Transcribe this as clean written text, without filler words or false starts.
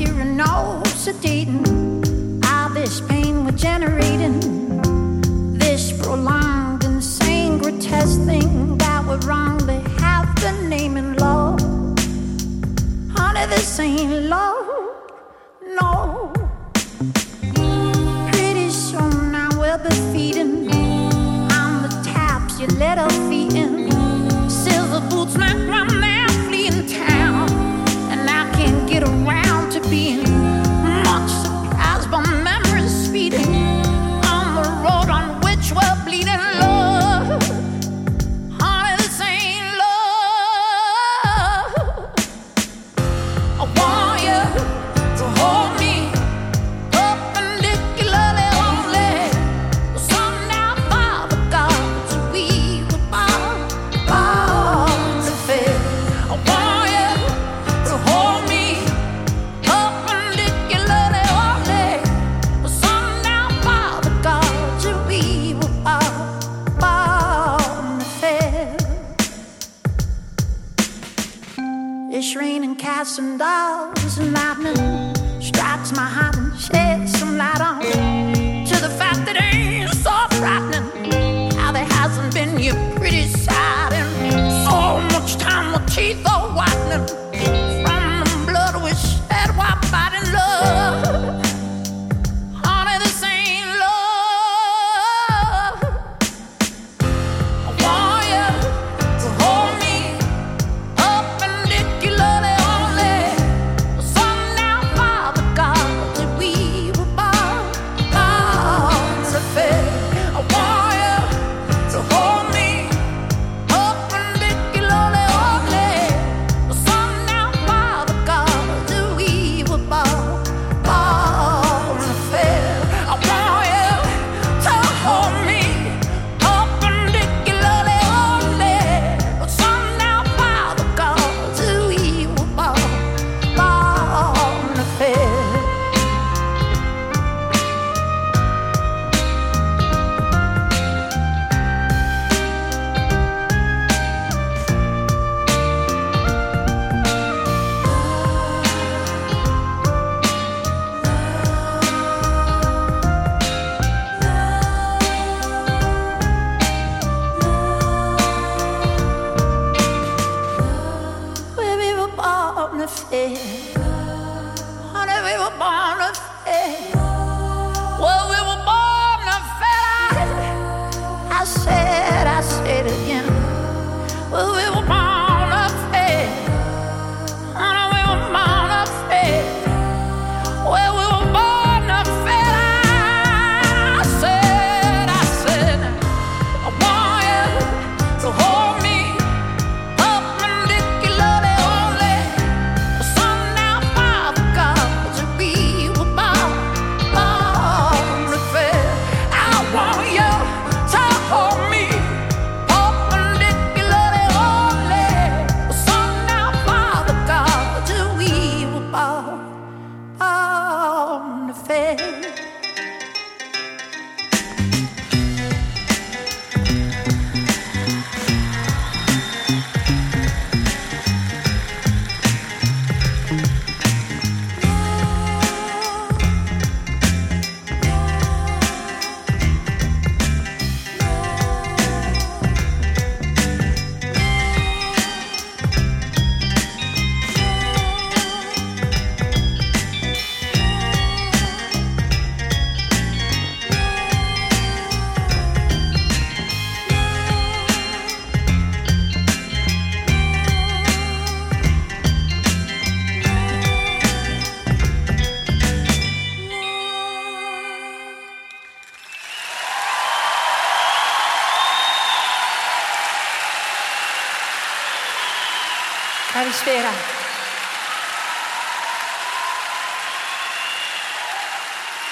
curing, no sedating. All this pain we're generating, this prolonged, insane, grotesque thing that we're wrongly have been naming love. Honey, this ain't love, no. Pretty soon I will be feeding on the taps you let her feet in. Silver boots make round their fleeing town, and I can't get around to being much surprised by memories speeding on the road on which we're bleeding. Love, honey, this ain't love. I want you to hold me perpendicularly only. The sun now far the gods we were born to fail. I want you to hold me perpendicularly only. The sun now far the gods we were born to fail. It's raining cats and dogs, and lightning strikes my heart and sheds some light on to the fact that ain't so frightening. How there hasn't been your pretty side in so much time. The teeth are whitening from the blood we shed while fighting love. Honey, this ain't love. I want you to hold me perpendicularly only. The sun now far the gods that we were born to fail. I want you to hold me perpendicularly only. The sun now far the gods that we were born to fail. I want you to hold me perpendicularly only. The sun now far the gods that we were born to fail. We were born to fail. Honey, we were born to fail. Well, we were born to fail. I said it again. Well, we were born to fail. Honey, we were born to fail. Well, we were born to fail. I said, I want you to hold me perpendicularly only. The sun now far the gods that we were born to fail. I want you to hold me perpendicularly only. The sun now far the gods that we were born to fail. Calisfera.